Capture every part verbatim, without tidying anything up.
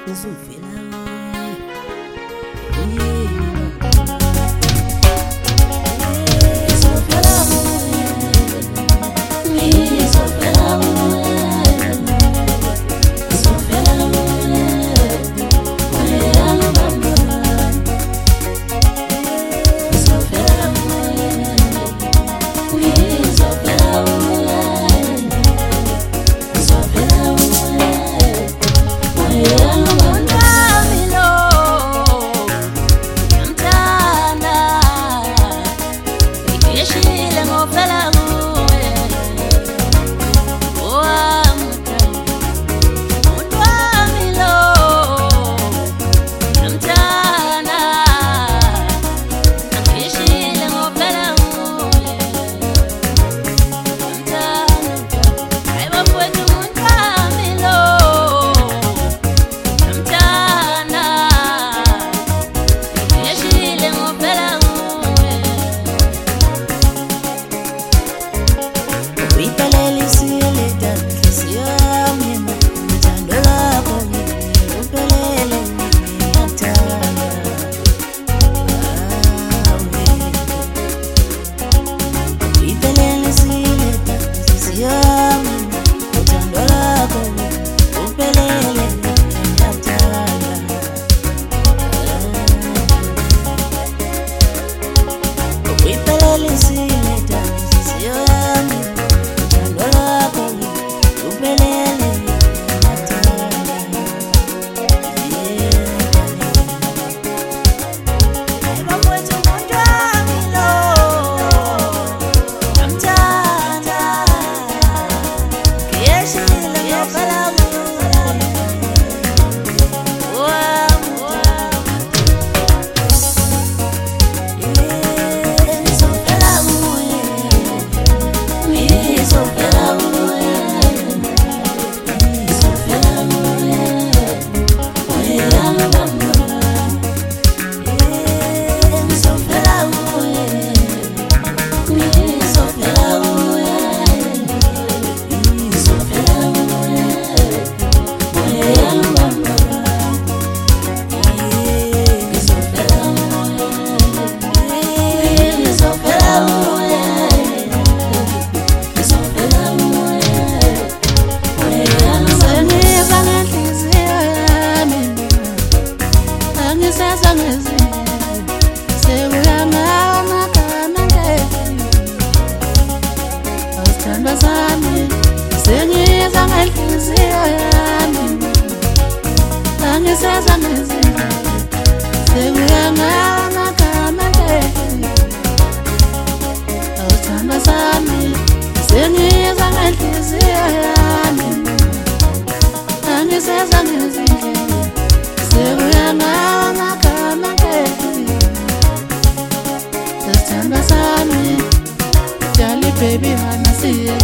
Baby, wanna see you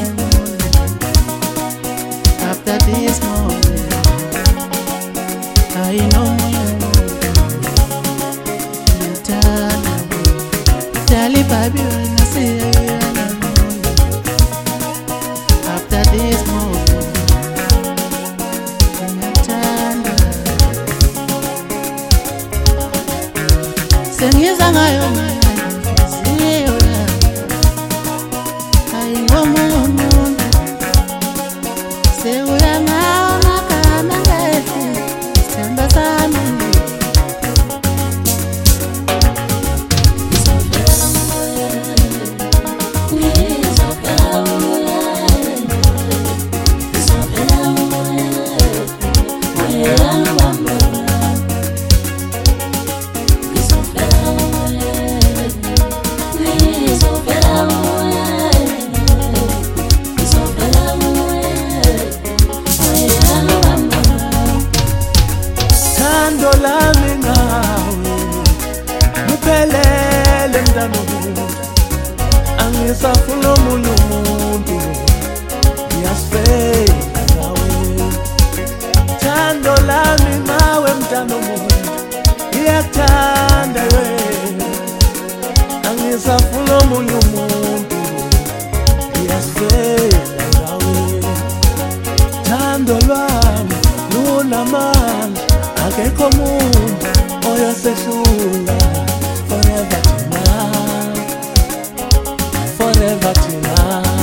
after this moment. I know you turn away. Charlie, baby, wanna see you after this moment. You turn away. Sing you sang I Angisafuna omunye umuntu ngiyasifela nawe thando lami nawe mntana omuntu ngiyakuthanda wena angisafuna omunye umuntu ngiyasifela nawe thando lwami lunamandla oyosehlula forever thina, forever thina.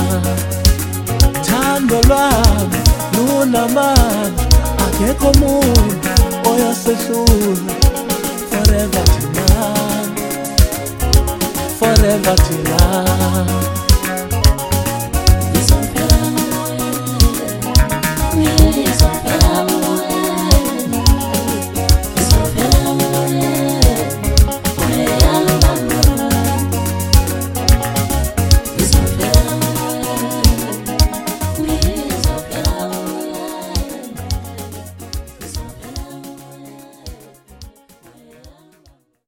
Thando lwami lunamandla, akekho umuntu oyosehlula forever thina, forever thina.